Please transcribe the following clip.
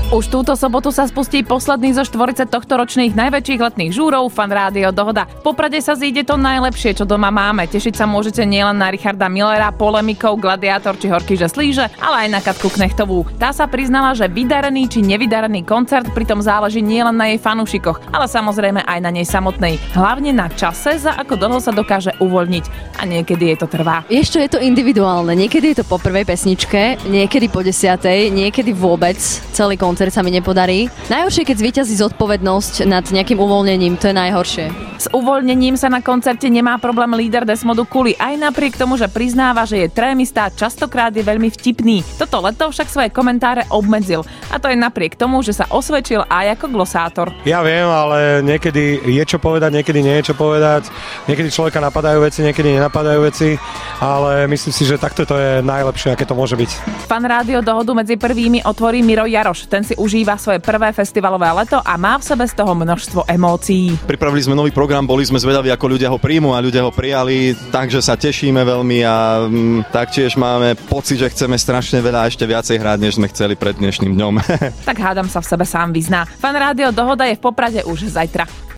Už túto sobotu sa spustí posledný zo štvorice tohtoročných najväčších letných žúrov Fan Rádio Dohoda. V Poprade sa zíde to najlepšie, čo doma máme. Tešiť sa môžete nielen na Richarda Millera, Polemikov, Gladiátor či Horky že slíže, ale aj na Katku Knechtovú. Tá sa priznala, že vydarený či nevydarený koncert pritom záleží nielen na jej fanúšikoch, ale samozrejme aj na nej samotnej. Hlavne na čase, za ako dlho sa dokáže uvoľniť. A niekedy jej to trvá. Ešte je to individuálne. Niekedy je to po prvej pesničke, niekedy po 10, niekedy vôbec celý koncert sa mi nepodarí. Najhoršie, keď zvíťazí zodpovednosť nad nejakým uvoľnením, to je najhoršie. S uvoľnením sa na koncerte nemá problém líder Desmodu Kuli, aj napriek tomu, že priznáva, že je trémista, častokrát je veľmi vtipný. Toto leto však svoje komentáre obmedzil. A to je napriek tomu, že sa osvedčil aj ako glosátor. Ja viem, ale niekedy je čo povedať, niekedy nie je čo povedať. Niekedy človeka napadajú veci, niekedy nenapadajú veci, ale myslím si, že takto to je najlepšie, aké to môže byť. Fan Rádio Dohodu medzi prvými otvorí Miro Jaroš. Ten si užíva svoje prvé festivalové leto a má v sebe z toho množstvo emócií. Pripravili sme nový program, boli sme zvedaví, ako ľudia ho príjmu a ľudia ho prijali, takže sa tešíme veľmi a taktiež máme pocit, že chceme strašne veľa a ešte viacej hrať, než sme chceli pred dnešným dňom. Tak hádam sa v sebe sám vyzná. Fan Rádio Dohoda je v Poprade už zajtra.